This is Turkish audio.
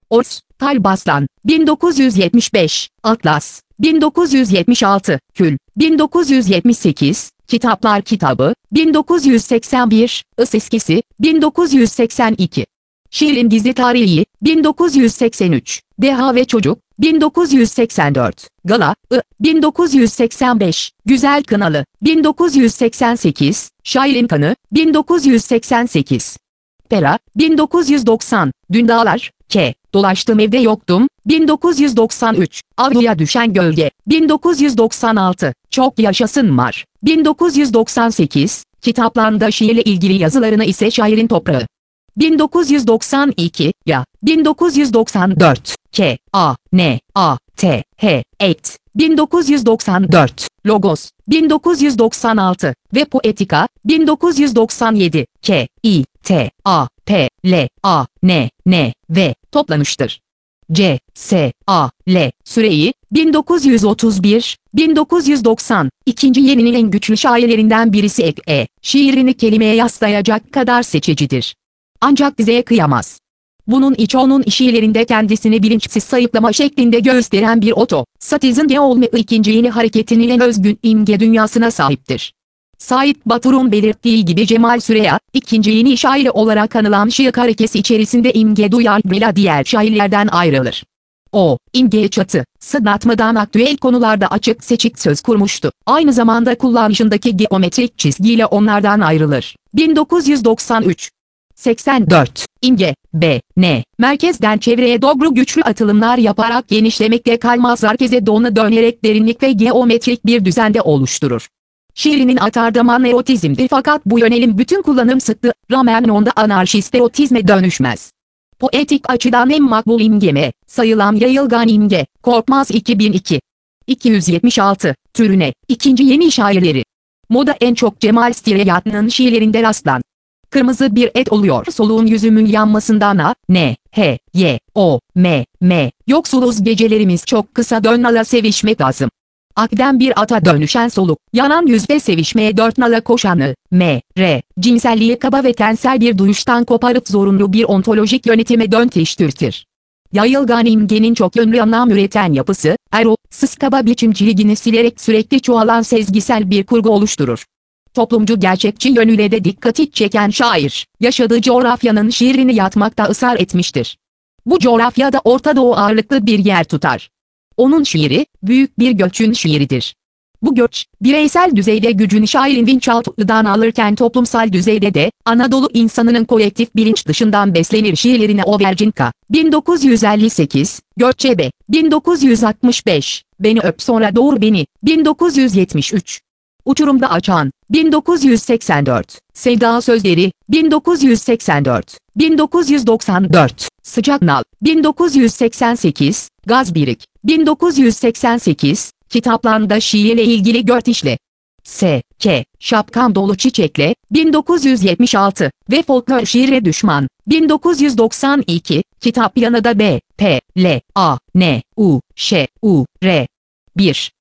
Ors, Kalbaslan, 1975, Atlas, 1976, Kül, 1978, Kitaplar Kitabı, 1981, Is eskisi, 1982. Şiirin Gizli Tarihi, 1983, Deha ve Çocuk, 1984, Gala, 1985, Güzel Kınalı, 1988, Şairin Kanı, 1988. Pera, 1990, Dündalar, K. Dolaştığım evde yoktum, 1993, Avluya Düşen Gölge, 1996, Çok Yaşasın Mar, 1998, kitaplarında şiirle ilgili yazılarını ise Şairin Toprağı. 1992, Ya, 1994, K, A, N, A, T, H, Et, 1994, Logos, 1996 ve Poetika, 1997, K, I, T, A, P, L, A, N, N, V, toplanmıştır. C, S, A, L, Süreyi, 1931, 1990, ikinci yeninin en güçlü şairlerinden birisi Ek, şiirini kelimeye yaslayacak kadar seçicidir. Ancak dizeye kıyamaz. Bunun içi onun şiirlerinde kendisini bilinçsiz sayıklama şeklinde gösteren bir satizm olma ikinci yeni hareketinin en özgün imge dünyasına sahiptir. Said Batur'un belirttiği gibi Cemal Süreya, ikinci yeni şairi olarak anılan şiir harekesi içerisinde imge duyarıyla diğer şairlerden ayrılır. O, imge çatısıdatmadan aktüel konularda açık seçik söz kurmuştu. Aynı zamanda kullanışındaki geometrik çizgiyle onlardan ayrılır. 1993 84. İmge, B, N, merkezden çevreye doğru güçlü atılımlar yaparak genişlemekte kalmaz herkese dönerek derinlik ve geometrik bir düzende oluşturur. Şiirinin atardaman erotizmdir fakat bu yönelim bütün kullanım sıklığı rağmen anarşist erotizme dönüşmez. Poetik açıdan en makbul imge sayılan yayılgan imge, Korkmaz 2002. 276, türüne, ikinci yeni şairleri. Moda en çok Cemal Süreyya'nın şiirlerinde rastlan. Kırmızı bir et oluyor soluğun yüzümün yanmasından A, N, H, Y, O, M, yoksuluz gecelerimiz çok kısa nala sevişmek lazım. Akden bir ata dönüşen soluk, yanan yüzde sevişmeye dört nala koşanı, M, R, cinselliği kaba ve tensel bir duyuştan koparıp zorunlu bir ontolojik yönetime dönüştürtür. Yayılgan imgenin çok yönlü anlam üreten yapısı, kaba biçimciliğini silerek sürekli çoğalan sezgisel bir kurgu oluşturur. Toplumcu gerçekçi yönüyle de dikkati çeken şair, yaşadığı coğrafyanın şiirini yatmakta ısrar etmiştir. Bu coğrafyada Orta Doğu ağırlıklı bir yer tutar. Onun şiiri, büyük bir göçün şiiridir. Bu göç, bireysel düzeyde gücünü şairin bilinçaltından alırken toplumsal düzeyde de, Anadolu insanının kolektif bilinç dışından beslenir şiirlerine Overcinka, 1958, Göçebe, 1965, Beni Öp Sonra Doğur Beni, 1973. Uçurumda Açan, 1984, Sevda Sözleri, 1984, 1994, Sıcak Nal, 1988, Gaz Birik, 1988, kitaplarında şiirle ilgili Görtişle, S. K. Şapkam Dolu Çiçekle, 1976 ve Folklor Şiire Düşman, 1992, kitap yanında B. P. L. A. N. U. Ş. U. R. 1.